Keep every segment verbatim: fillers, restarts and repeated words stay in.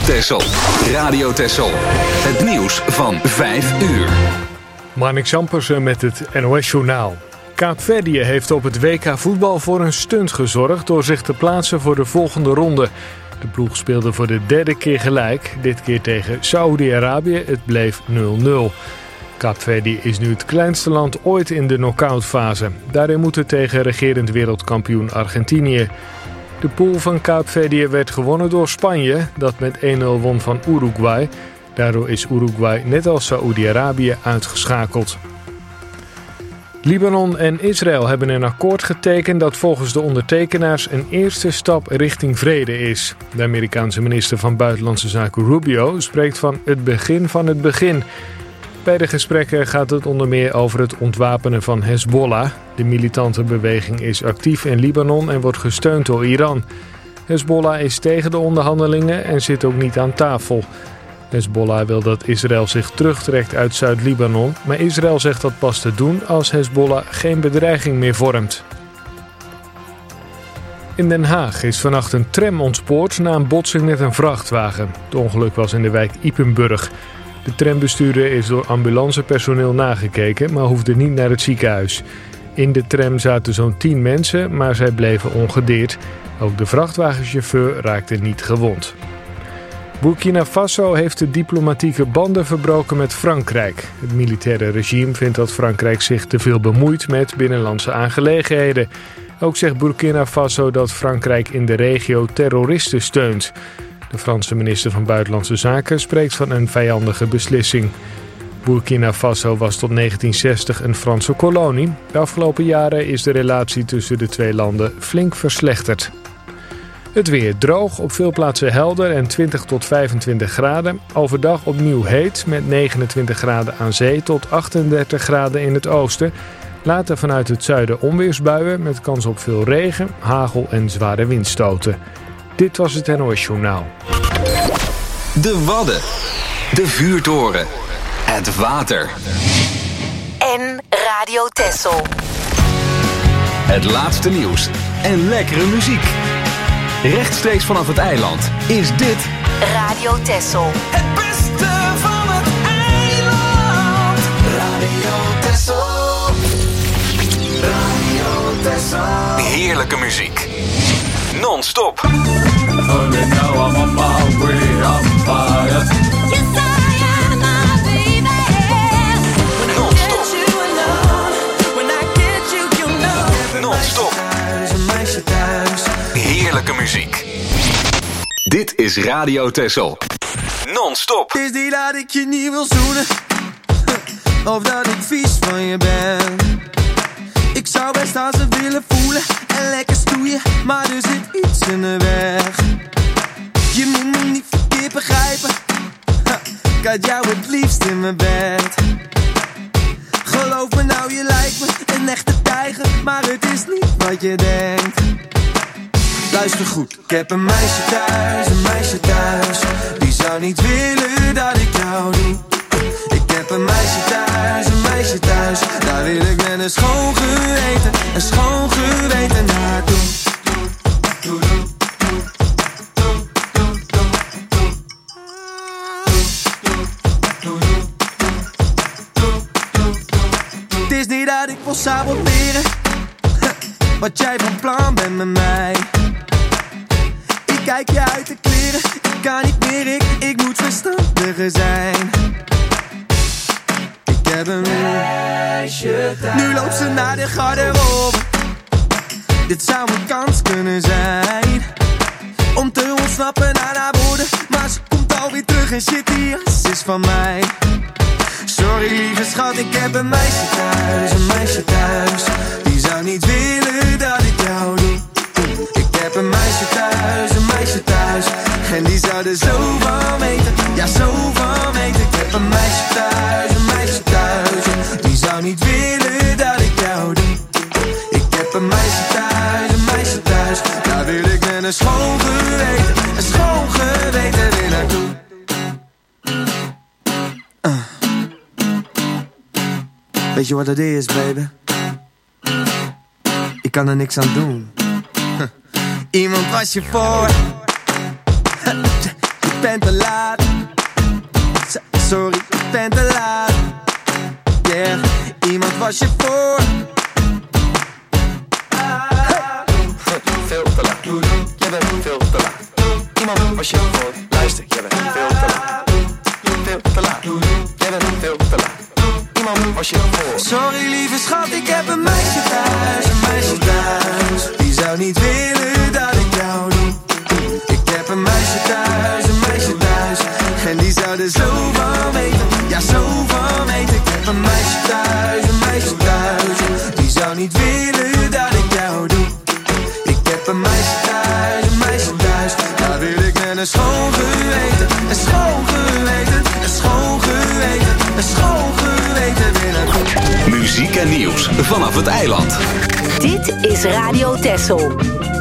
Texel. Radio Texel. Het nieuws van vijf uur. Marnix Zampersen met het N O S-journaal. Kaapverdië heeft op het W K voetbal voor een stunt gezorgd door zich te plaatsen voor de volgende ronde. De ploeg speelde voor de derde keer gelijk, dit keer tegen Saoedi-Arabië. Het bleef nul nul. Kaapverdië is nu het kleinste land ooit in de knock-outfase. Daarin moet het tegen regerend wereldkampioen Argentinië. De pool van Kaapverdië werd gewonnen door Spanje, dat met één nul won van Uruguay. Daardoor is Uruguay net als Saoedi-Arabië uitgeschakeld. Libanon en Israël hebben een akkoord getekend dat volgens de ondertekenaars een eerste stap richting vrede is. De Amerikaanse minister van Buitenlandse Zaken Rubio spreekt van het begin van het begin. Bij de gesprekken gaat het onder meer over het ontwapenen van Hezbollah. De militante beweging is actief in Libanon en wordt gesteund door Iran. Hezbollah is tegen de onderhandelingen en zit ook niet aan tafel. Hezbollah wil dat Israël zich terugtrekt uit Zuid-Libanon, maar Israël zegt dat pas te doen als Hezbollah geen bedreiging meer vormt. In Den Haag is vannacht een tram ontspoord na een botsing met een vrachtwagen. Het ongeluk was in de wijk Ypenburg. De trambestuurder is door ambulancepersoneel nagekeken, maar hoefde niet naar het ziekenhuis. In de tram zaten zo'n tien mensen, maar zij bleven ongedeerd. Ook de vrachtwagenchauffeur raakte niet gewond. Burkina Faso heeft de diplomatieke banden verbroken met Frankrijk. Het militaire regime vindt dat Frankrijk zich te veel bemoeit met binnenlandse aangelegenheden. Ook zegt Burkina Faso dat Frankrijk in de regio terroristen steunt. De Franse minister van Buitenlandse Zaken spreekt van een vijandige beslissing. Burkina Faso was tot negentien zestig een Franse kolonie. De afgelopen jaren is de relatie tussen de twee landen flink verslechterd. Het weer droog, op veel plaatsen helder en twintig tot vijfentwintig graden. Overdag opnieuw heet met negenentwintig graden aan zee tot achtendertig graden in het oosten. Later vanuit het zuiden onweersbuien met kans op veel regen, hagel en zware windstoten. Dit was het N O S-journaal. De Wadden, de vuurtoren, het water. En Radio Texel. Het laatste nieuws en lekkere muziek. Rechtstreeks vanaf het eiland is dit Radio Texel. Het beste van het eiland. Radio Texel. Radio Texel. Heerlijke muziek. Non-stop. Oh, you know I'm on my way up fire. Yes, I am, my baby. When I get you alone, when I get you, you know. Non-stop. Een meisje thuis. Heerlijke muziek. Dit is Radio Texel. Non-stop. Het is niet dat ik je niet wil zoenen, of dat ik vies van je ben. Ik zou best aan ze willen voelen en lekker stoeien, maar er zit iets in de weg. Je moet me niet verkeerd begrijpen, ik had jou het liefst in mijn bed. Geloof me nou, je lijkt me een echte tijger, maar het is niet wat je denkt. Luister goed, ik heb een meisje thuis, een meisje thuis. Die zou niet willen dat ik jou doe. Ik heb een meisje thuis, een meisje thuis. Daar wil ik met een schoon geweten, een schoon geweten naartoe. Het is niet dat ik wil saboteren wat jij van plan bent met mij. Ik kijk je uit de kleren, ik kan niet meer, ik, ik moet verstandiger zijn. Ik heb een meisje thuis. Nu loopt ze naar de garderobe. Dit zou mijn kans kunnen zijn om te ontsnappen aan haar woorden, maar ze komt alweer terug en shit, die jas is van mij. Sorry lieve schat, ik heb een meisje thuis, een meisje thuis. Die zou niet willen dat ik jou doe. Ik heb een meisje thuis, een meisje thuis. En die zou er zo van weten, ja zo van weten. Ik heb een meisje thuis, een meisje thuis. Die zou niet willen dat ik jou doe. Ik heb een meisje thuis, een meisje thuis. Daar wil ik met een schoon geweten, een schoon geweten weer naartoe. Uh. Weet je wat het is, baby? Ik kan er niks aan doen. Iemand was je voor. Je ben te laat. S- Sorry, ik ben te laat. Yeah, iemand was je voor. Veel te laat. Jij bent veel te laat. Iemand was je voor. Luister, jij bent veel te laat. Veel te laat. Jij bent veel te laat. Iemand was je voor. Sorry lieve schat, ik heb een meisje thuis. Een meisje thuis. Die zou niet willen dat ik jou doe. Ik heb een meisje thuis, een meisje thuis. En die zou er zo van weten. Ja, zo van weten. Ik heb een meisje thuis, een meisje thuis. Die zou niet willen dat ik jou doe. Ik heb een meisje thuis, een meisje thuis. Daar wil ik met een schoon geweten. Een schoon geweten, een schoon geweten. Een schoon geweten willen. Muziek en nieuws vanaf het eiland. Dit is Radio Texel.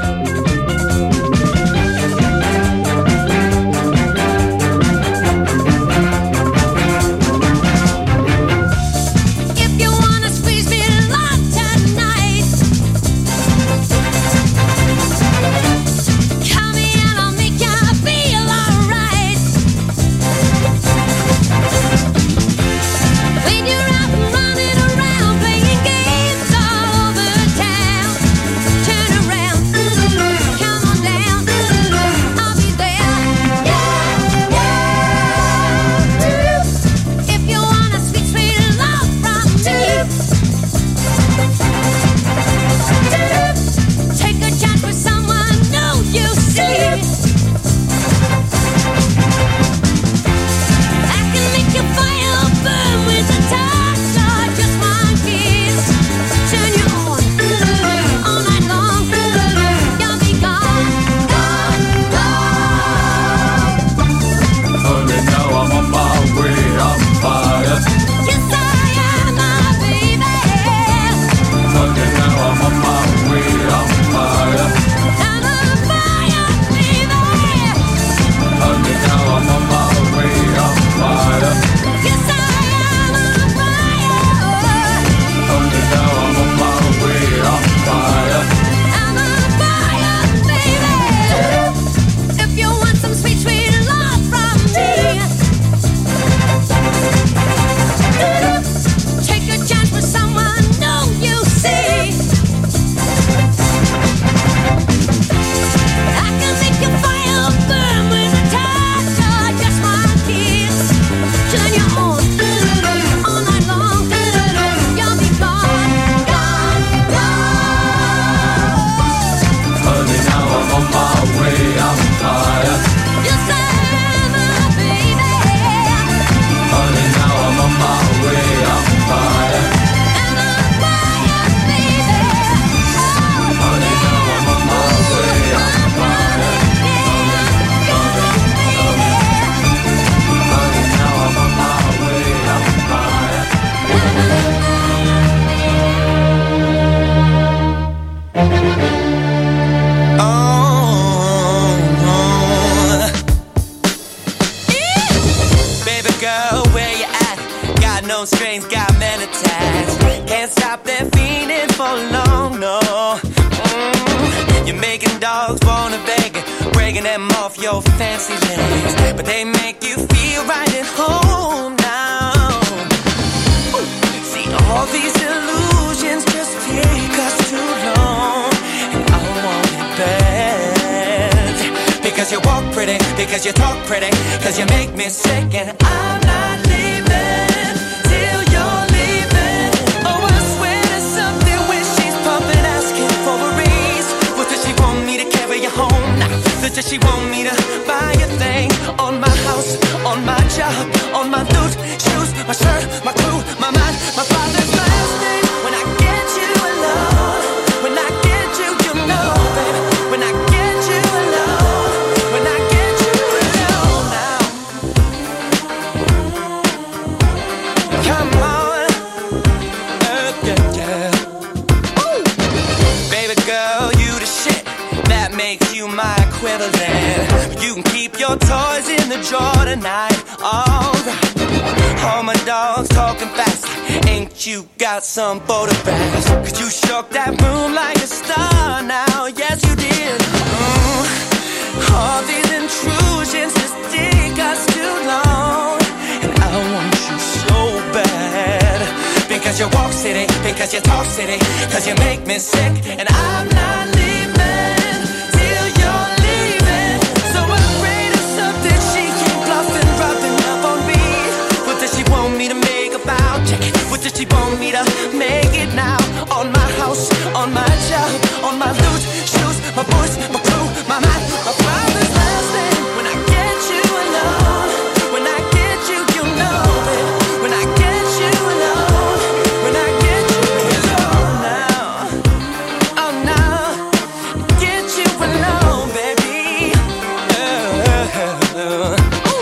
Some photographs, cause you shook that room like a star now, yes you did. Mm. All these intrusions just did walk city, because you talk city, cause you make me sick, and I'm not leaving till you're leaving. So afraid of something she keep bluffing, rubbing up on me. What does she want me to make about? Check it. What does she want me to make it now? On my house, on my job, on my loot, shoes, my voice, my crew, my mind, my father's last name. When I get you alone, when I get you, you know it. When I get you alone, when I get you alone now, oh now, get you alone, baby. Uh, uh, uh.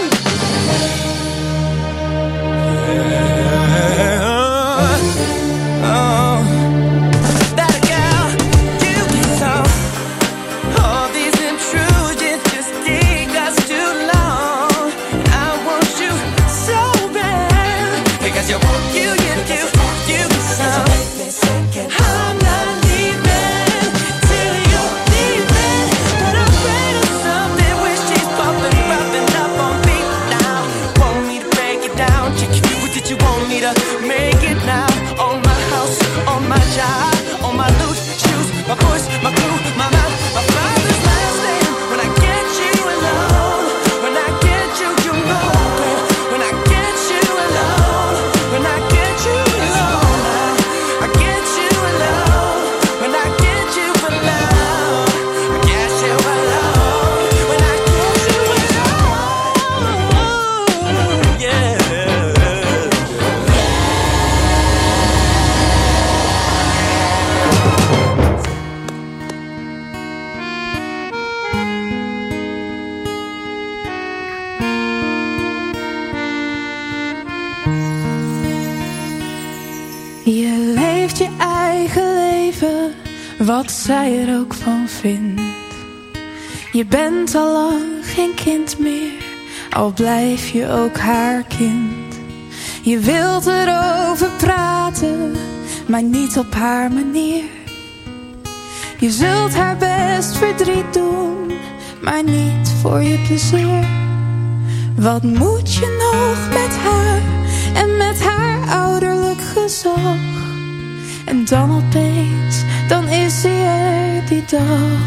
Je leeft je eigen leven, wat zij er ook van vindt. Je bent al lang geen kind meer, al blijf je ook haar kind. Je wilt erover praten, maar niet op haar manier. Je zult haar best verdriet doen, maar niet voor je plezier. Wat moet je nog met haar en met haar ouderlijk gezag? En dan opeens, dan is ze er die dag.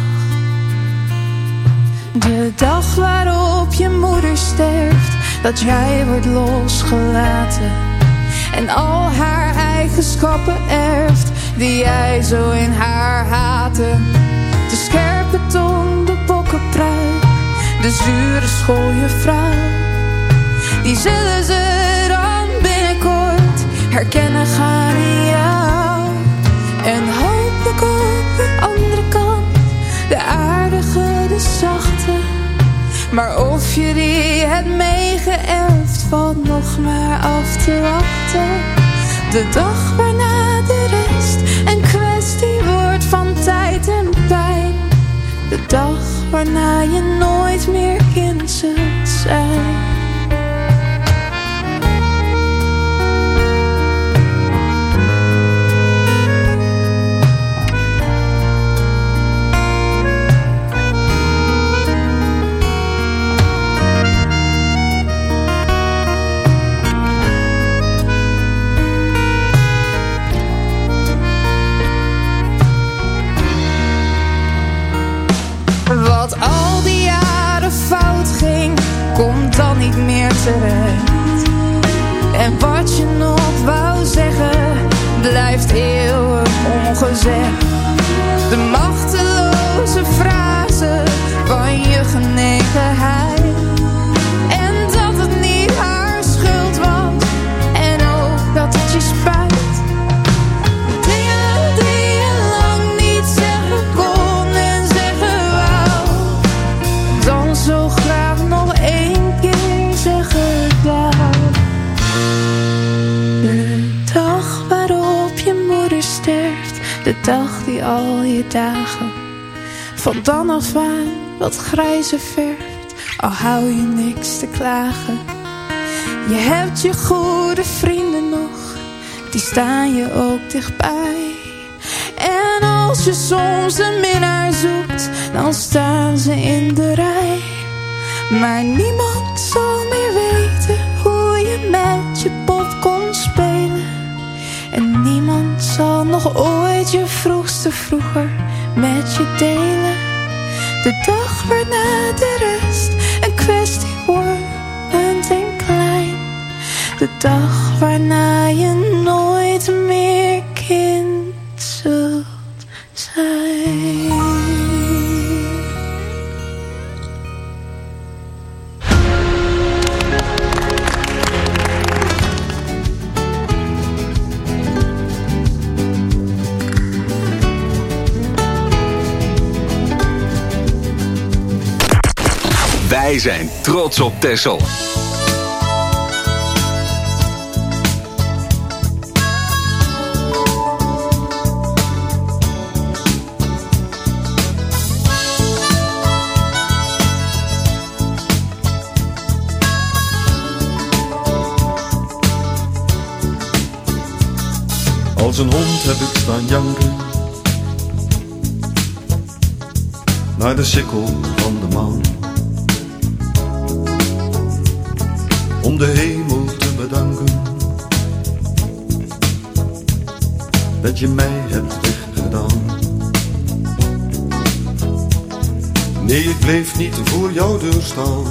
De dag waarop je moeder sterft, dat jij wordt losgelaten en al haar eigenschappen erft die jij zo in haar haatte. De scherpe tong, de bokkenpruik, de zure schooljuffrouw, die zullen ze dan binnenkort herkennen gaan in jou. En hopelijk op de andere kant, de aardige, de zachte. Maar of je die hebt meegeërfd, valt nog maar af te wachten. De dag waarna de rest een kwestie wordt van tijd en pijn. De dag waarna je nooit meer kind zult zijn. Wat al die jaren fout ging, komt dan niet meer terecht. En wat je nog wou zeggen, blijft eeuwig ongezegd. De machteloze frase van je genegenheid. En dat het niet haar schuld was, en ook dat het je spijt. Dingen die je lang niet zeggen kon en zeggen wou, dan zo graag nog één keer zeggen wou. De dag waarop je moeder sterft, de dag die al je dagen van dan af aan wat grijzer verft, al hou je niks te klagen. Je hebt je goede vrienden nog, die staan je ook dichtbij. En als je soms een minnaar zoekt, dan staan ze in de rij. Maar niemand zal meer weten hoe je met je pop kon spelen. En niemand zal nog ooit je vroegste vroeger met je delen. De dag waarna de rest een kwestie wordt en klein. De dag waarna je nooit meer kind zult zijn. Wij zijn trots op Texel. Als een hond heb ik staan janken naar de sikkel van de maan, om de hemel te bedanken dat je mij hebt weggedaan. Nee, ik bleef niet voor jouw deur staan.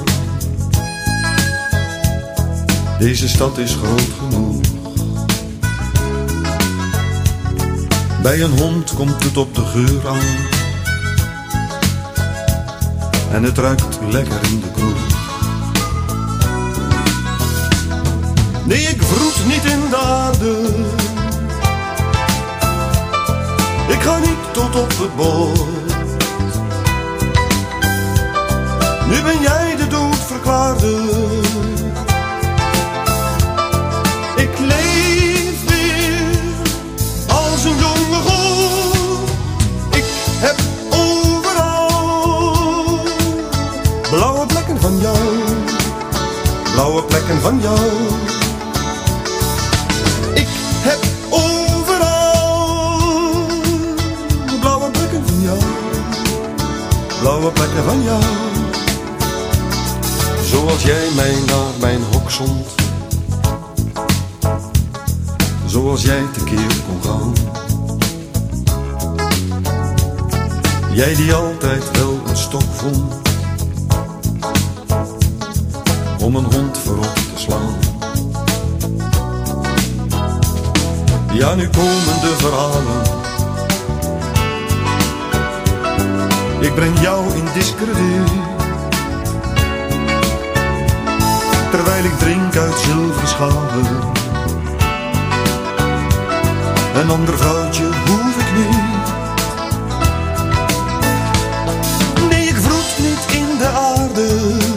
Deze stad is groot genoeg. Bij een hond komt het op de geur aan en het ruikt lekker in de kroeg. Nee, ik vroet niet in de aarde. Ik ga niet tot op het bord. Nu ben jij de dood verklaarde. Ik leef weer als een jonge god. Ik heb overal blauwe plekken van jou. Blauwe plekken van jou. Ik heb overal blauwe plekken van jou. Blauwe plekken van jou. Zoals jij mij naar mijn hok zond. Zoals jij tekeer kon gaan. Jij die altijd wel een stok vond om een hond voorop te slaan. Ja, nu komen de verhalen. Ik breng jou in discrediet, terwijl ik drink uit zilveren schalen. Een ander vrouwtje hoef ik niet. Nee, ik vroet niet in de aarde.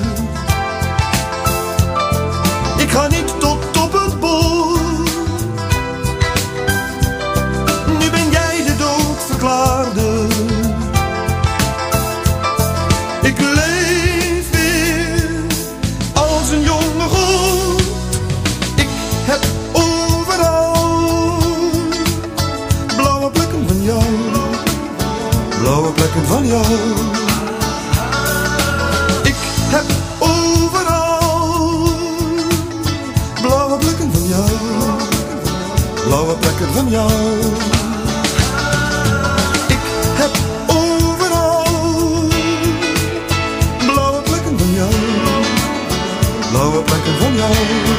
Ik ga niet tot op het bord. Nu ben jij de dood verklaarde. Ik leef weer als een jonge god. Ik heb overal blauwe plekken van jou. Blauwe plekken van jou. Ik heb overal blauwe plekken van jou. Blauwe plekken van jou. Ik heb overal blauwe plekken van jou. Blauwe plekken van jou.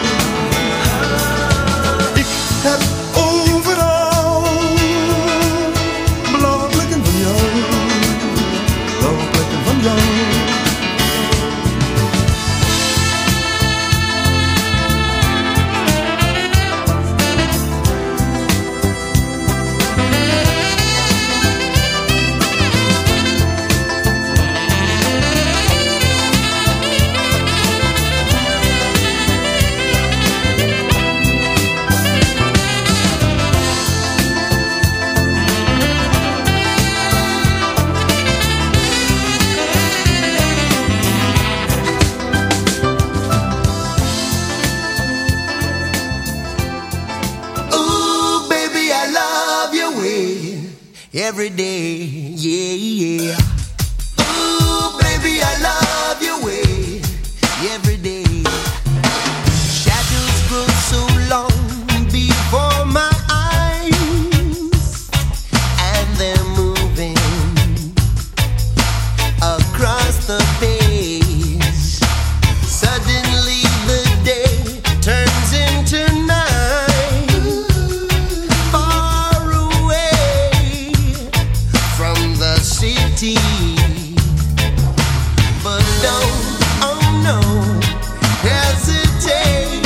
Ik heb overal blauwe plekken van jou. Blauwe plekken van jou. Every day, yeah, yeah. Ooh, baby, I love your way. Every day. Shadows grow so long before my eyes. they're moving across the page. Suddenly the day turns into night, far away from the city. But don't, oh no, hesitate,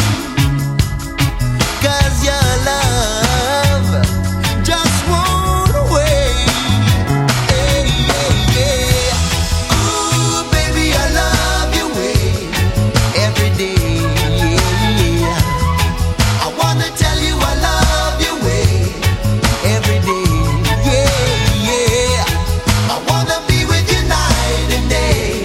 'cause your love just won't wait. Hey, yeah, yeah. Ooh, baby, I love your way every day. Yeah. I wanna tell you I love your way every day. Yeah, yeah. I wanna be with you night and day.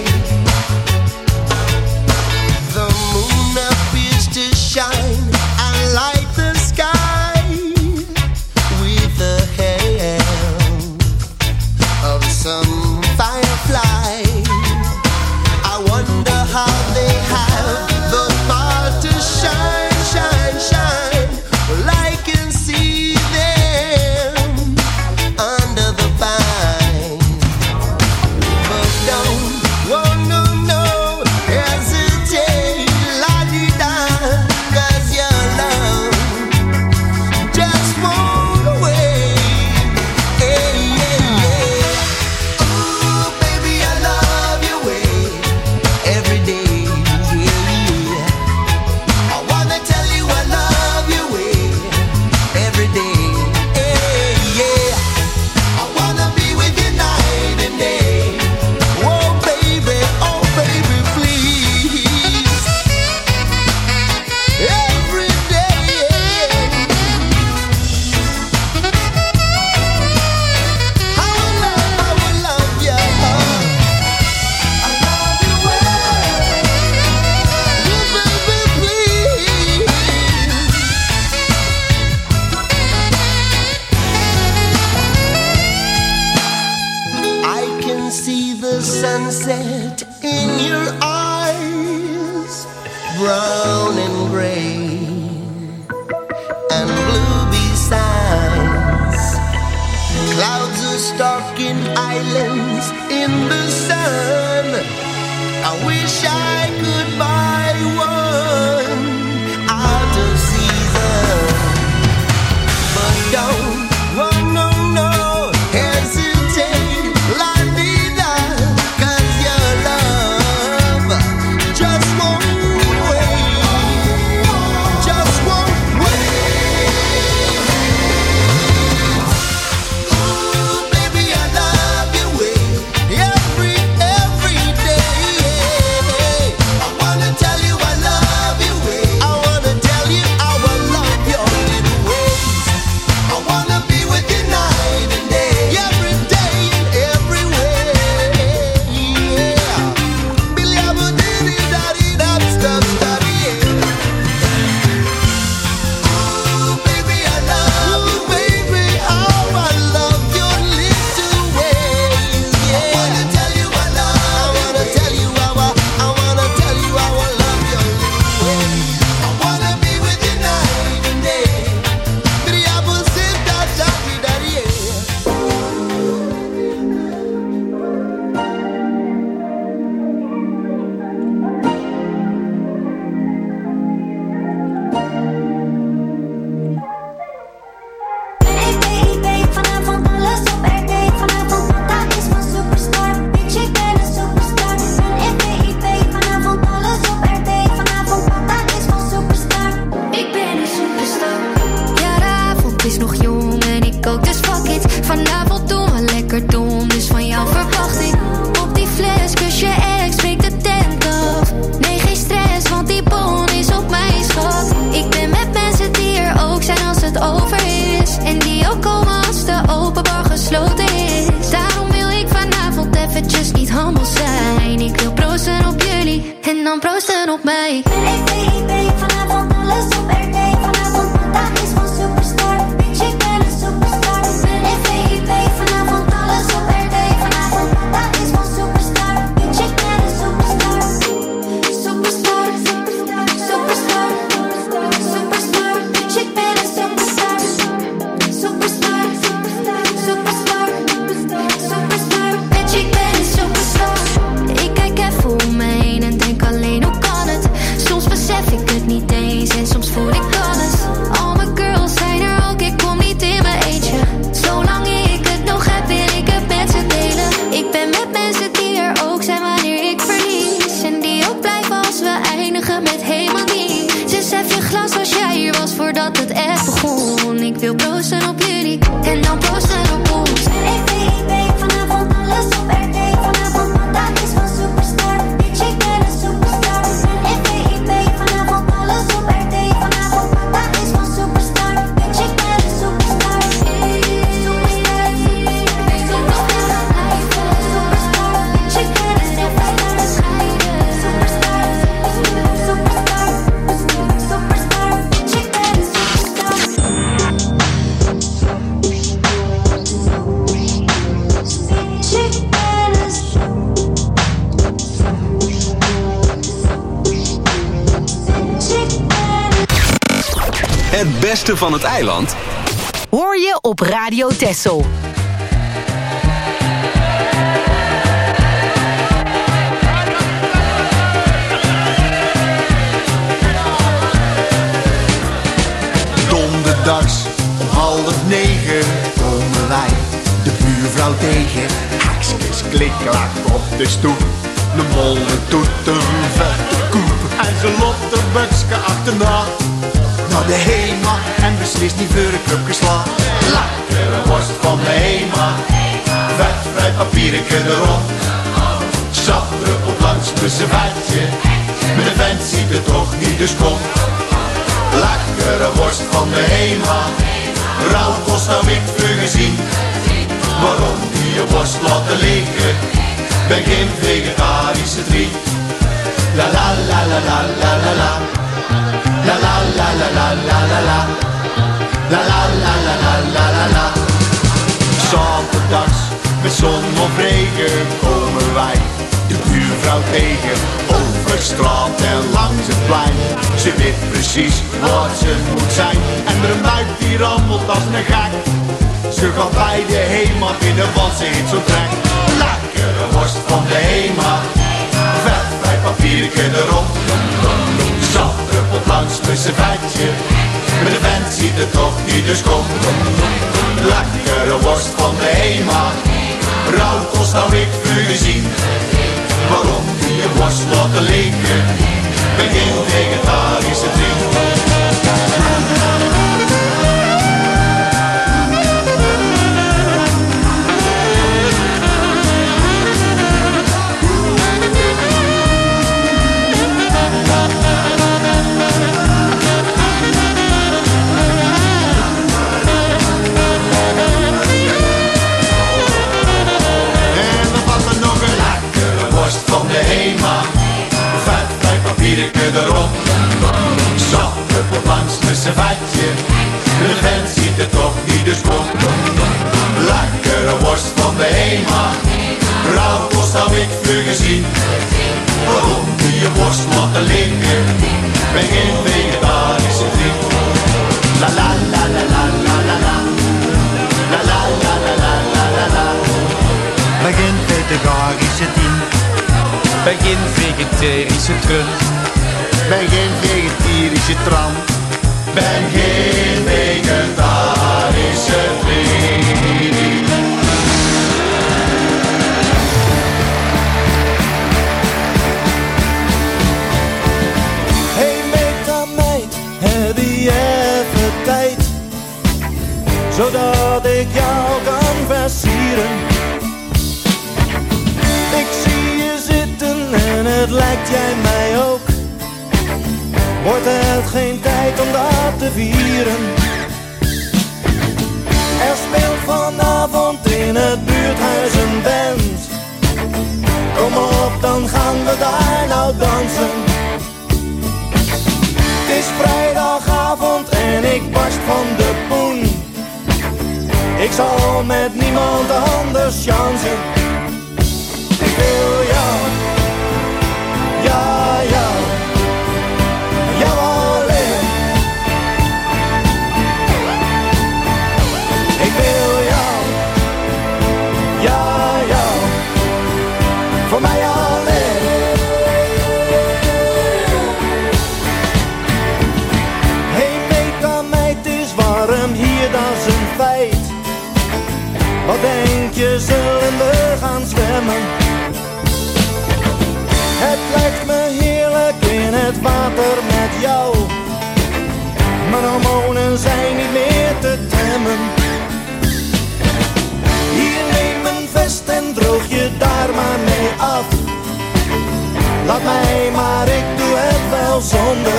The moon appears to shine and light the sky with the help of some firefly. I wonder how they have the power to shine, shine, shine. Well, I can see them under the vine. But don't, oh no, no, hesitate, la-di-da, 'cause your love just won't wait. Hey, yeah, yeah. Ooh, baby, I love your way every day. Yeah. I wanna tell you I love your way every day. Hey, yeah. I wanna be with you night and day. Oh, baby, oh, baby, please. Every day. I will love, I will love you. I love you well. Oh, baby, please. I can see the sunset in your eyes, brown and gray and blue besides. Clouds are stalking islands in the sun. I wish I could buy one out of season. But don't, oh no, no, hesitate, la-di-da, 'cause your love just won't wait, just won't wait. Ooh, baby, I love your way every, every day. I wanna tell you I love your way. I wanna tell you I will love your little ways. I wanna be with you night and day, every day and every way. Yeah. Billy, I would diddy daddy dab stop daddy. Ooh, baby, I love you, baby. Oh, I love your little ways. Yeah. I wanna tell you I love. I wanna tell you how I. I wanna tell you how I love your little ways. I wanna be with you night and day. Billy, I would sit that daddy daddy. Hey baby, vanavond alles op R T. Vanavond Tata is van Superstar. Bitch, ik ben een superstar. Hey baby, vanavond alles op R T. Vanavond Tata is van Superstar. Ik ben een superstar. Ja, de avond is nog jong en ik ook, dus fuck it. Vanavond doen we lekker dom, dus van jou verwacht ik. Op die fles, kus je ex, breek de tent af. Nee, geen stress, want die bon is op mij, schat. Ik ben met mensen die er ook zijn als het over is. En die ook komen als de open bar gesloten is. Daarom wil ik vanavond eventjes niet humble zijn. Ik wil proosten op jullie en dan proosten op mij. Hey baby, vanavond alles op R T. Vanavond Tata is van Superstar. Bitch, ik ben een superstar. Hey baby, vanavond alles op R T. Vanavond Tata is van Superstar. Bitch, ik ben een superstar. Superstar, superstar, superstar, superstar. Bitch, ik ben een superstar. Superstar, superstar, superstar. beste van het eiland? Hoor je op Radio Texel. Donderdags om half negen komen wij de buurvrouw tegen. Haksjes klikklak op de stoep. De molen doet een vette koep. En ze loopt de bukske achterna naar de HEMA en beslist niet voor een club geslagen. Lekkere worst van de HEMA, vetvrij papiertje erop. Sapdruppelt langs met z'n vetje, met de vent ziet het toch niet, dus kom. Lekkere worst van de HEMA, rauwkost nou ik voor gezien. Waarom die je worst laten liggen? Ben geen vegetarische triet. La la la la la la la la. La la la la la la la la. La la la la la la la la. Zaterdags met zon of regen komen wij de buurvrouw tegen. Over straat en langs het plein. Ze weet precies waar ze moet zijn. En er een buik die rammelt als een gek. Ze gaat bij de HEMA binnen, want ze heeft zo'n trek. Lekkere worst van de HEMA, vetvrij papiertje erop. Zat druppelt langs met z'n vetje, maar de vent ziet het toch niet, dus kom. Lekkere worst van de HEMA, rauwkost nou ik voor gezien. Waarom die je worst laten liggen? Ben geen vegetarische vriend. Erop. Zat druppelt langs met z'n vetje, de vent ziet het toch niet, dus kom. Lekkere worst van de HEMA, rauwkost nou ik voor gezien. Waarom die je worst laten liggen? Ben geen vegetarische vriend. La la la la la la la la. La la la la la la la la. Ben geen vegetarische tien. Ben geen vegetarische trund. Ben geen vegetarische tram. Ben geen vegetarische vriend. Hey meta meid, heb je even tijd? Zodat ik jou kan versieren. Ik zie je zitten en het lijkt jij mij ook. Wordt het geen tijd om dat te vieren? Er speelt vanavond in het buurthuis een band. Kom op, dan gaan we daar nou dansen. Het is vrijdagavond en ik barst van de poen. Ik zal met niemand anders chansen. Ik wil jou, ja, ja. Jou alleen. Ik wil jou, ja, jou, voor mij alleen. Hey meta meid, het is warm hier, dat is een feit. Wat denk je, zullen we gaan zwemmen? Het lijkt me heerlijk in het water met jou. Mijn hormonen zijn niet meer te temmen. Hier neem een vest en droog je daar maar mee af. Laat mij maar, ik doe het wel zonder.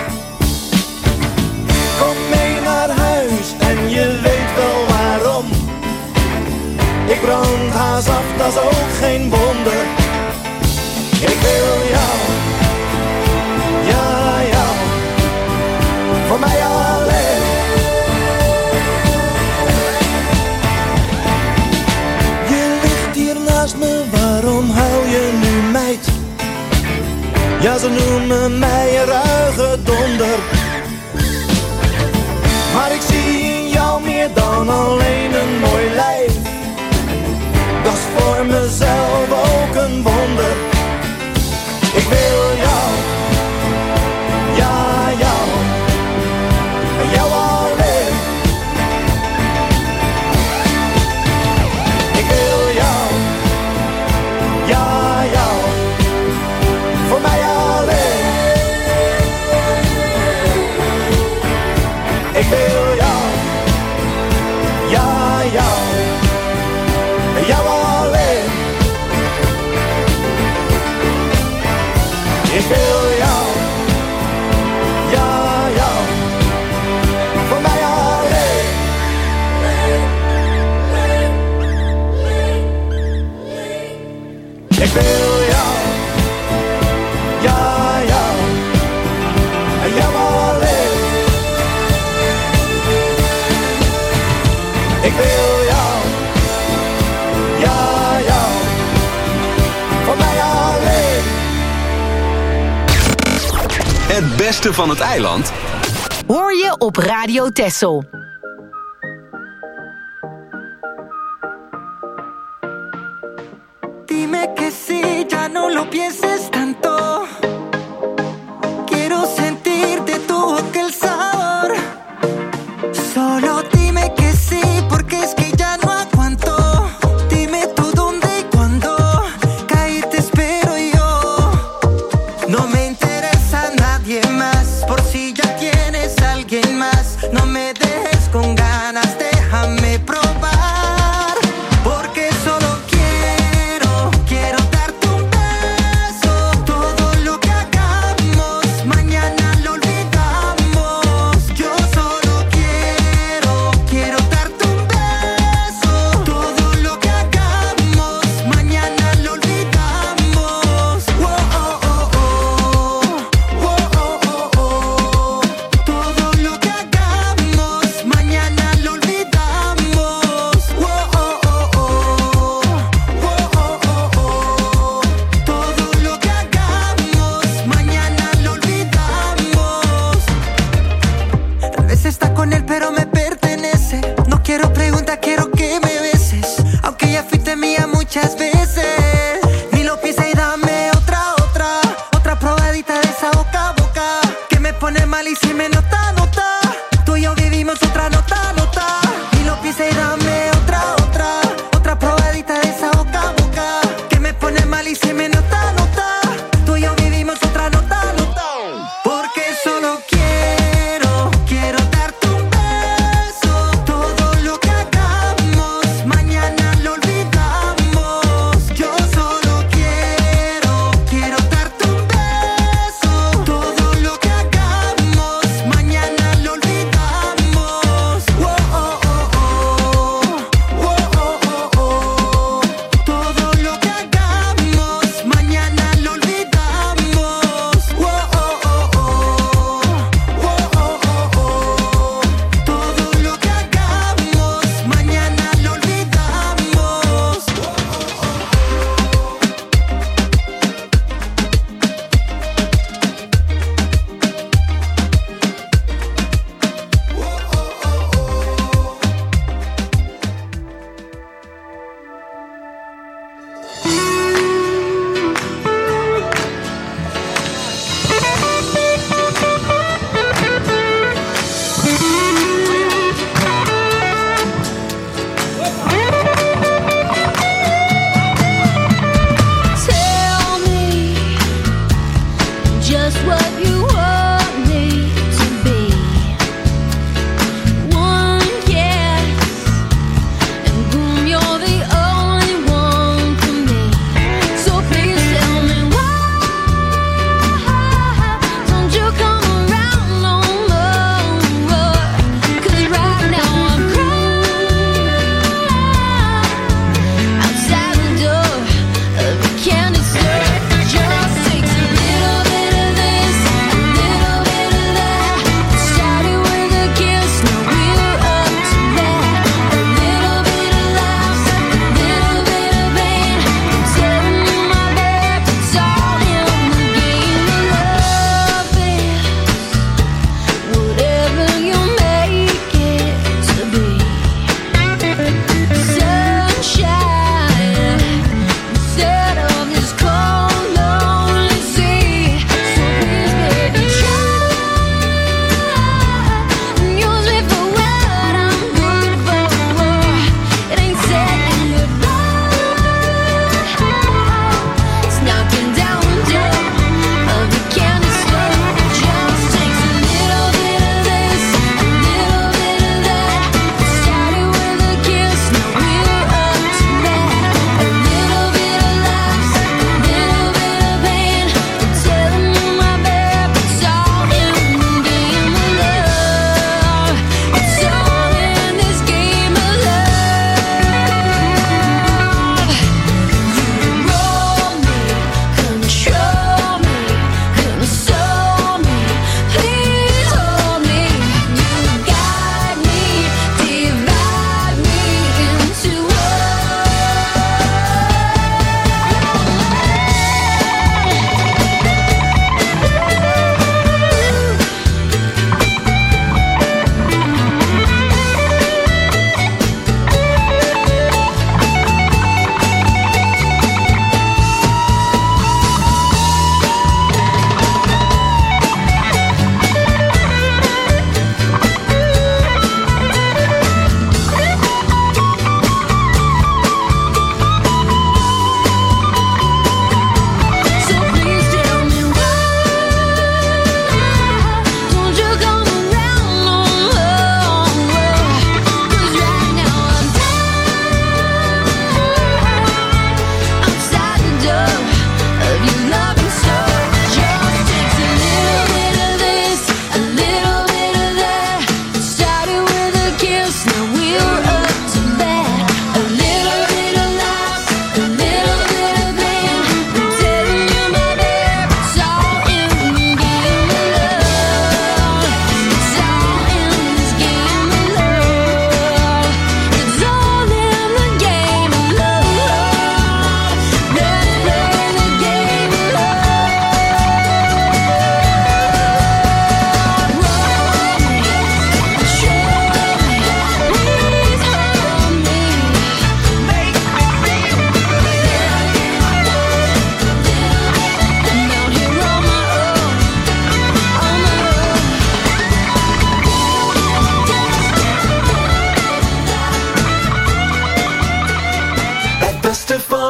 Kom mee naar huis en je weet wel waarom. Ik brand haast af, dat is ook geen wonder. Ik wil jou, ja, jou, voor mij alleen. Je ligt hier naast me, waarom huil je nu meid? Ja, ze noemen mij een ruige donder. dan alleen een mooi lijf. Dat is voor mezelf ook een wonder. Ik wil jou, ja jou, jou alleen. Ik wil jou, ja jou, voor mij alleen. Ik wil jou, ja jou, jou alleen. Ik wil jou, ja jou, voor mij alleen. Ik wil jou, ja jou, jou alleen. Ik wil jou, ja jou, voor mij alleen. Het beste van het eiland Hoor je op Radio Texel. Dime que sí, ya no lo pienses tanto. Quiero sentirte tu aquel sabor. Solo dime que sí, porque es que ya no aguanto. Dime tú dónde y cuándo. Caí te espero yo. No me interesa nadie más. Por si ya tienes a alguien más. No me dejes con ganas, déjame probar. Porque solo quiero, quiero darte un beso. Todo lo que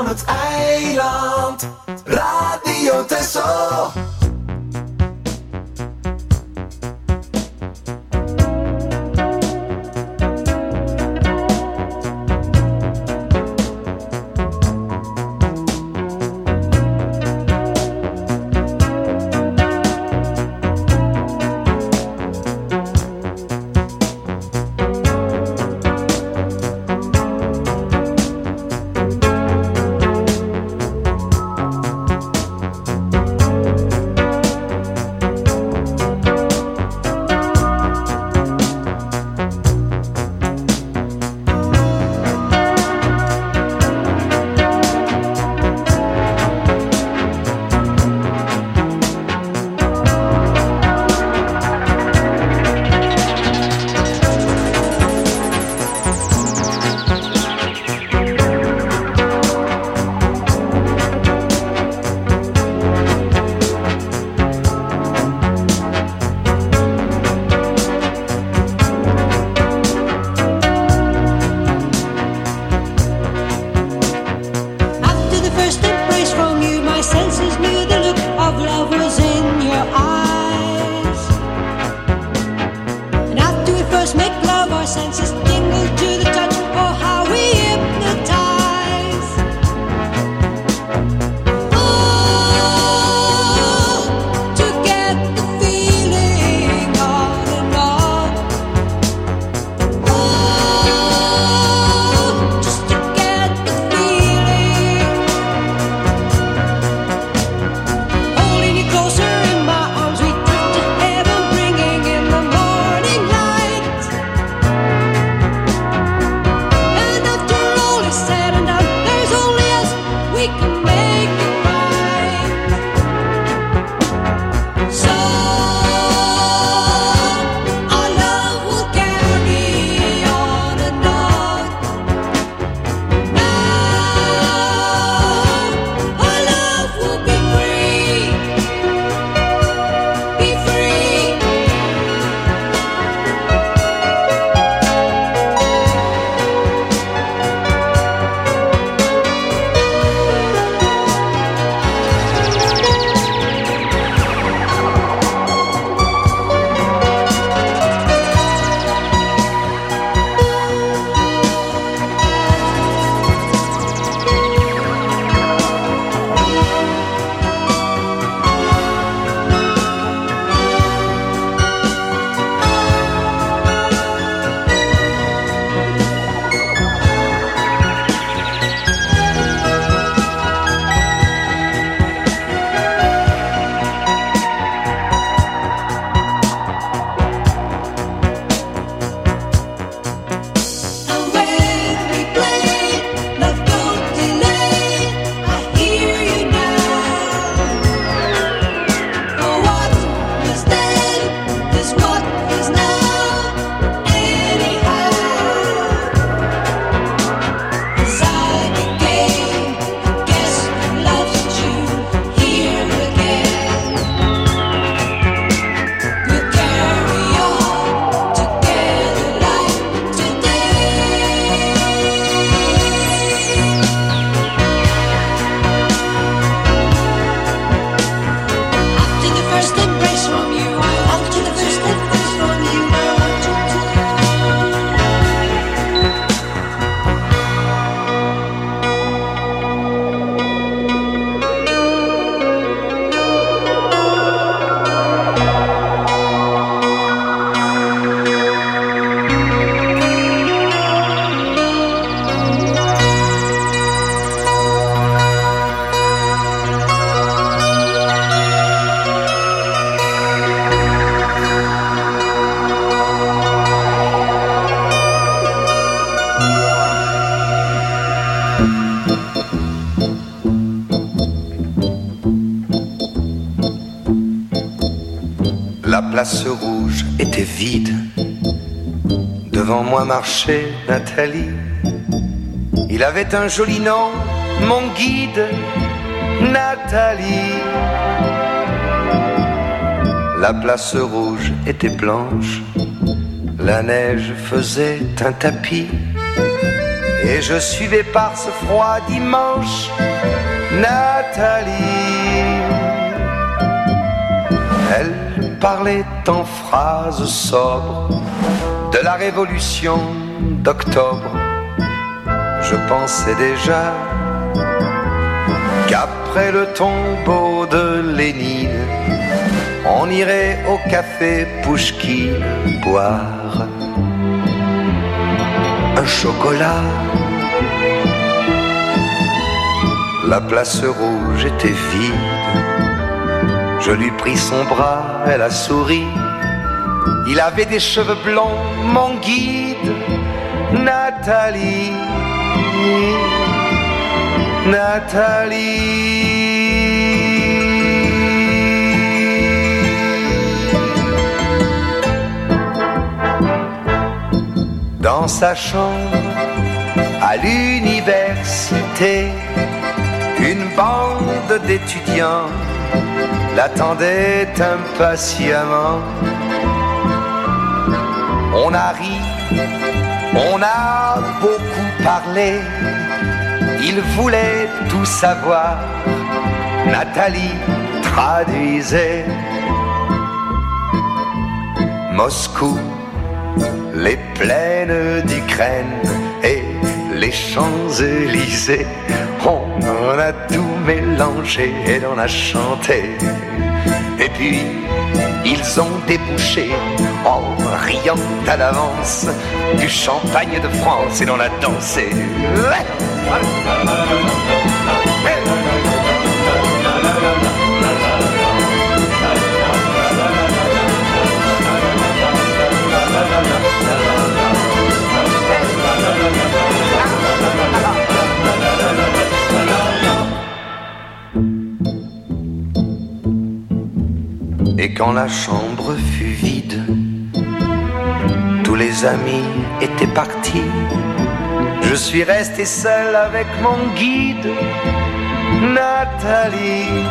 van het eiland. Radio Texel. La place rouge était vide. Devant moi marchait Nathalie. Il avait un joli nom, mon guide, Nathalie. La place rouge était blanche. La neige faisait un tapis. Et je suivais par ce froid dimanche Nathalie. Elle parlait en phrases sobres de la révolution d'octobre. Je pensais déjà qu'après le tombeau de Lénine, on irait au café Pouchkine boire un chocolat. La place rouge était vide. Je lui pris son bras, elle a souri. Il avait des cheveux blonds, mon guide, Nathalie. Nathalie. Dans sa chambre, à l'université, une bande d'étudiants l'attendait impatiemment. On a ri, on a beaucoup parlé. Il voulait tout savoir. Nathalie traduisait. Moscou, les plaines d'Ukraine et les Champs-Élysées. On en a tout mélangé et l'on a chanté. Et puis ils ont débouché en riant à l'avance du champagne de France et l'on a dansé. Et quand la chambre fut vide, tous les amis étaient partis. Je suis resté seul avec mon guide, Nathalie.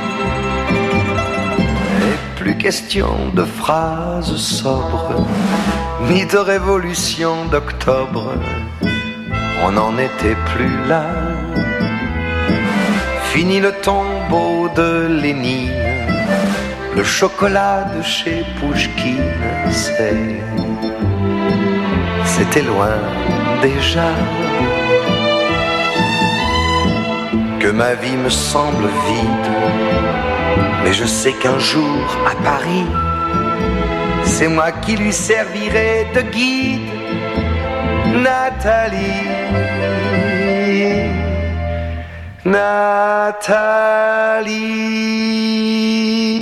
Et plus question de phrases sobres, ni de révolution d'octobre. On n'en était plus là. Fini le tombeau de Lénine. Le chocolat de chez Pouchkine, c'est... C'était loin déjà. Que ma vie me semble vide. Mais je sais qu'un jour, à Paris, c'est moi qui lui servirai de guide. Nathalie. Nathalie.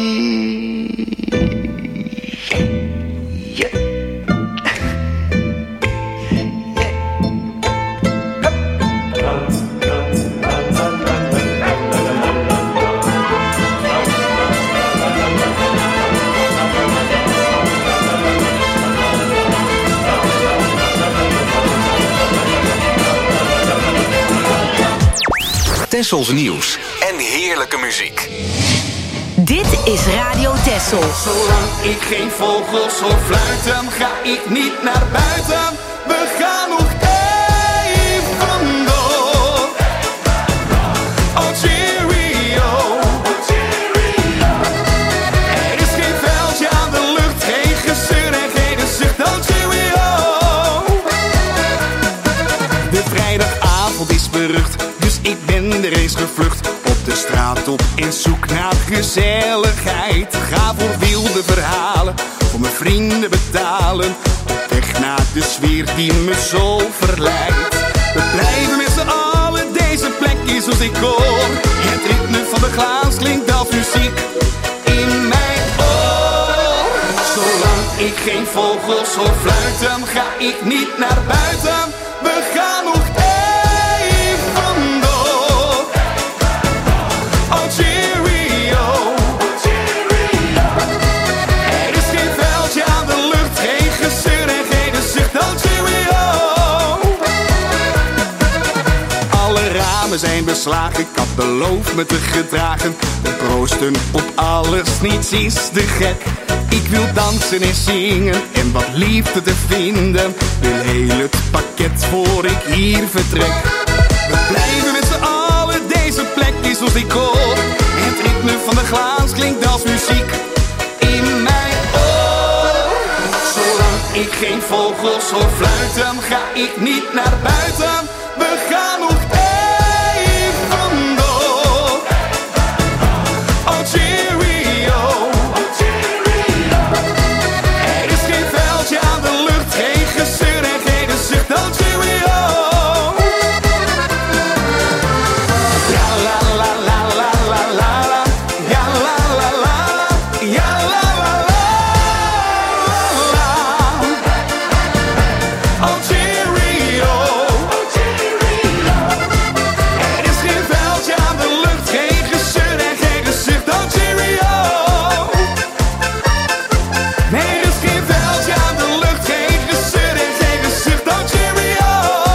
Tessels nieuws en heerlijke muziek. Dit is Radio Tessel. Zolang ik geen vogels hoor fluiten, ga ik niet naar buiten. We gaan nog even door. Oh cheerio. Er is geen vuiltje aan de lucht, geen gezeur en geen zucht. Oh cheerio. De vrijdagavond is berucht, dus ik ben er eens gevlucht. Op de straat op in zoek naar gezelligheid. Ga voor wilde verhalen, voor mijn vrienden betalen. Op weg naar de sfeer die me zo verleidt. We blijven met z'n allen, deze plek is als ik hoor. Het ritme van de glaas klinkt als muziek in mijn oor. Zolang ik geen vogels hoor fluiten, ga ik niet naar buiten. We gaan nog even door. Oh cheerio. Er is geen vuiltje aan de lucht, geen gezeur en geen zucht. Oh cheerio. Alle ramen zijn beslagen, ik had beloofd me te gedragen. We proosten op alles, niets is te gek. Ik wil dansen en zingen en wat liefde te vinden. Wil heel het pakket voor ik hier vertrek. We blijven met z'n allen, deze plek is ons decor. Het ritme van de glaas klinkt als muziek in mijn oor. Zolang ik geen vogels hoor fluiten, ga ik niet naar buiten. We gaan nog even door. Oh cheerio. Er is geen veldje aan de lucht, geen gezeur en geen gezicht. Oh cheerio. Ja la la la la la la la. Ja la la la la. Ja la la la la. Oh cheerio. Er is geen veldje aan de lucht, geen gezeur en geen gezicht. Oh cheerio. Nee, er is geen veldje aan de lucht, geen gezeur en geen gezicht. Oh cheerio.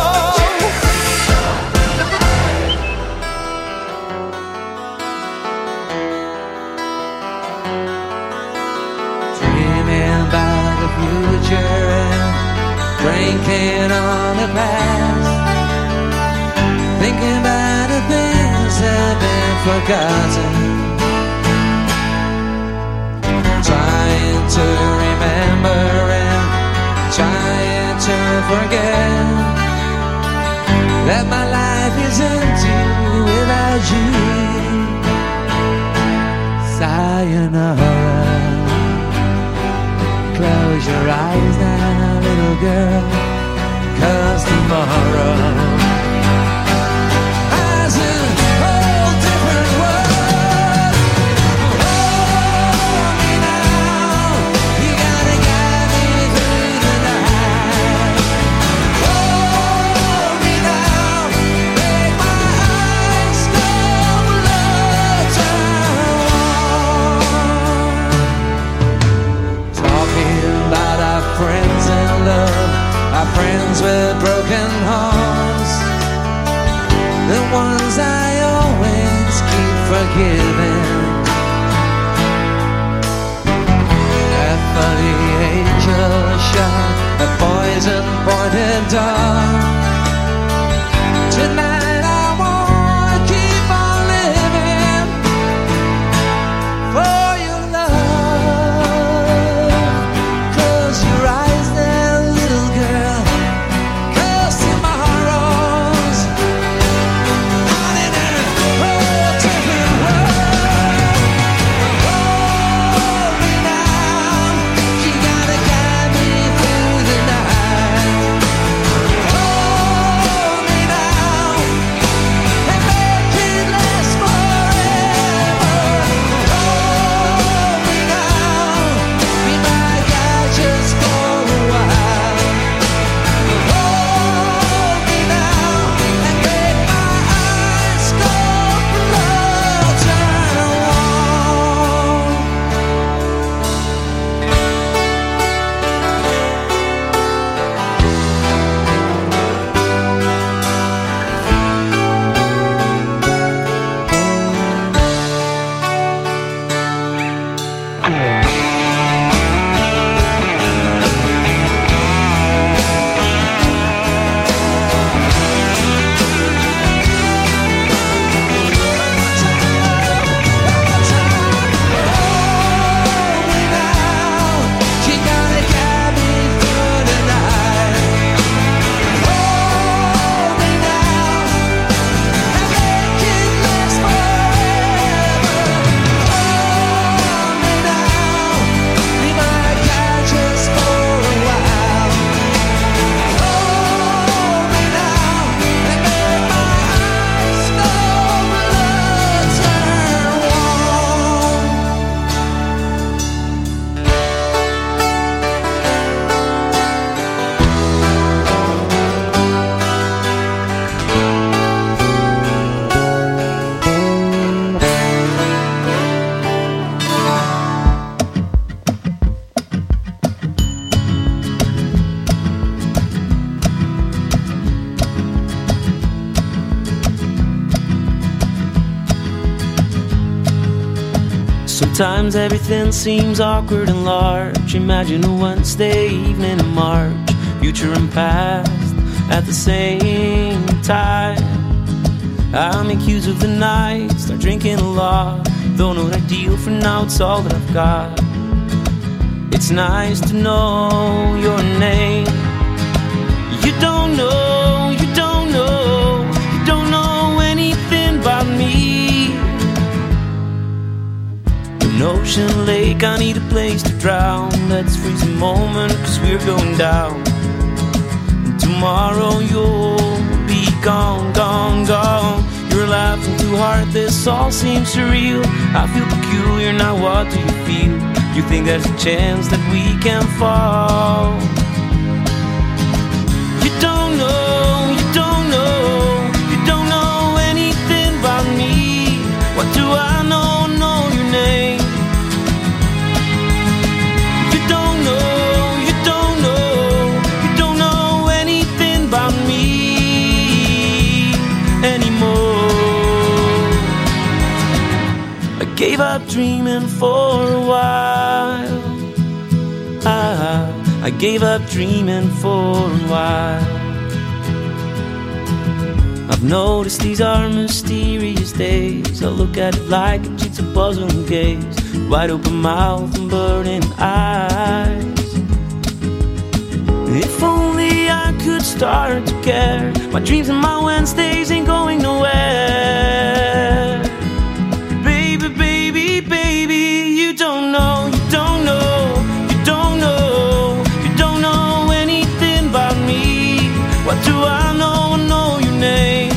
Dreaming about the future and drinking on the past. Thinking about the things that have been forgotten. Trying to remember and trying to forget that my life is empty without you. Sayonara. Close your eyes now, little girl, 'cause tomorrow has a whole different world. Hold me now, you gotta guide me through the night. Hold me now, make my eyes go blood talking about our friends in love, our friends with broken hearts, the ones I always keep forgiving. That funny angel shot, a poison pointed dart. Tonight I wanna keep on living for your love. Close your eyes there, little girl, 'cause tomorrow's not in a whole different world. Hold me now, you gotta guide me through the night. Hold me now, and make it last forever. Hold me now, be my guide just for a while. Hold me now, and make my eyes go blood turn warm. You gotta guide me through the night. Hold me now, and make it last forever. Hold me now, be my guide just for a while. Hold me now, and make my eyes go blood turn warm. Sometimes everything seems awkward and large. Imagine a Wednesday evening in March, future and past, at the same time. I make use of the night, start drinking a lot. Though not ideal for now, it's all that I've got. It's nice to know your name. You don't know, you don't know, you don't know anything about me. An ocean lake, I need a place to drown. Let's freeze a moment, cause we're going down. And tomorrow you'll be gone, gone, gone. You're laughing too hard, this all seems surreal. I feel peculiar, now what do you feel? You think there's a chance that we can fall? You don't know, you don't know, you don't know anything about me. What do I know, know your name? You don't know, you don't know, you don't know anything about me anymore. I gave up dreaming for a while. I, I gave up dreaming for a while. I've noticed these are mysterious days. I look at it like a jigsaw puzzle and gaze. Wide open mouth and burning eyes. If only I could start to care. My dreams and my Wednesdays ain't going nowhere. Baby, baby, baby, you don't know, you don't know, you don't know, you don't know anything about me. What do I know, I know your name.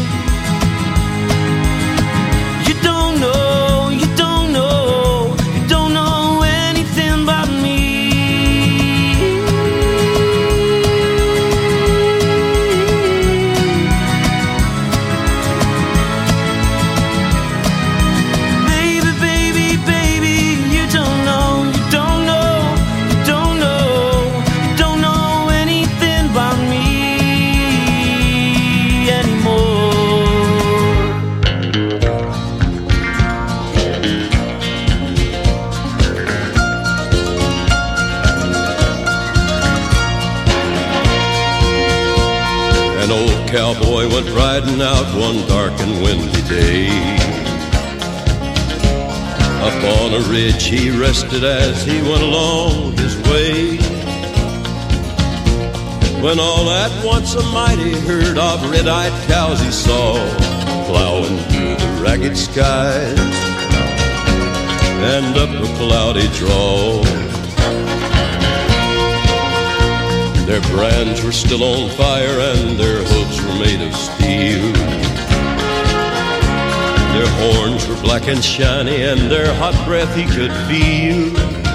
You don't know, you don't know, you don't know anything about me. Baby, baby, baby, you don't know, you don't know, you don't know, you don't know anything about me anymore. An old cowboy went riding out one dark and windy day. Up on a ridge he rested as he went along his way. When all at once a mighty herd of red-eyed cows he saw plowing through the ragged skies and up a cloudy draw. Their brands were still on fire and their hooves were made of steel. Their horns were black and shiny and their hot breath he could feel.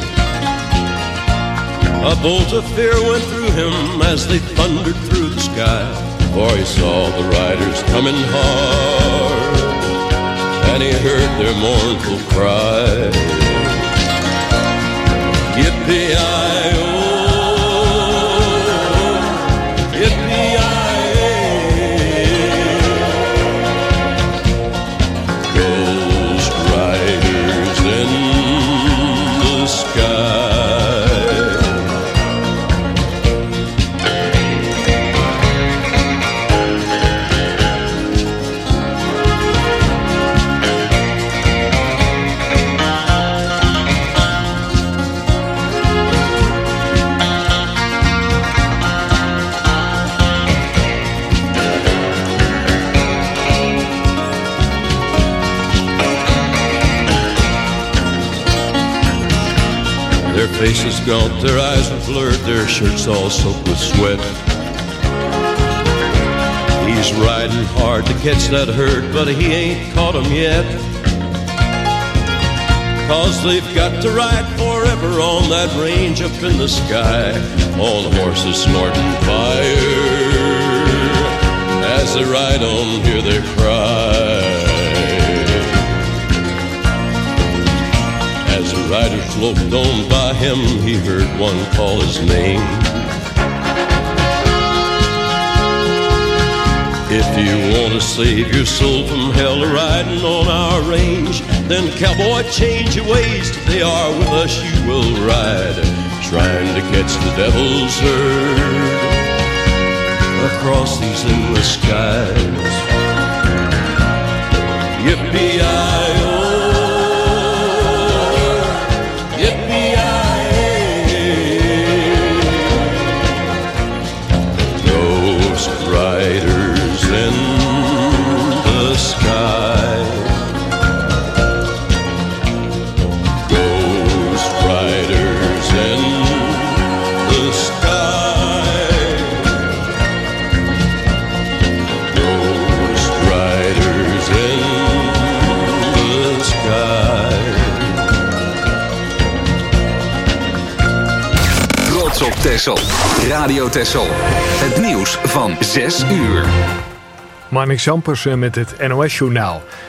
A bolt of fear went through him as they thundered through the sky, for he saw the riders coming hard and he heard their mournful cry. Yippee-yi-oh, Ghost riders in the sky. Their faces gaunt, their eyes were blurred, their shirts all soaked with sweat. He's riding hard to catch that herd, but he ain't caught 'em yet. 'Cause they've got to ride forever on that range up in the sky, on horses snorting fire. As they ride on, hear their cry. As the riders loped on by him, he heard one call his name. If you want to save your soul from hell riding on our range, then cowboy, change your ways. Today are with us you will ride, trying to catch the devil's herd. across these endless skies. Yippee-i-oh, yippee-i-ay. Ghost riders in the sky. Ghost riders in the sky. Ghost riders in the sky. Trots op Texel. Radio Texel. Het nieuws van zes uur. Marnix Ampersen met het N O S-journaal.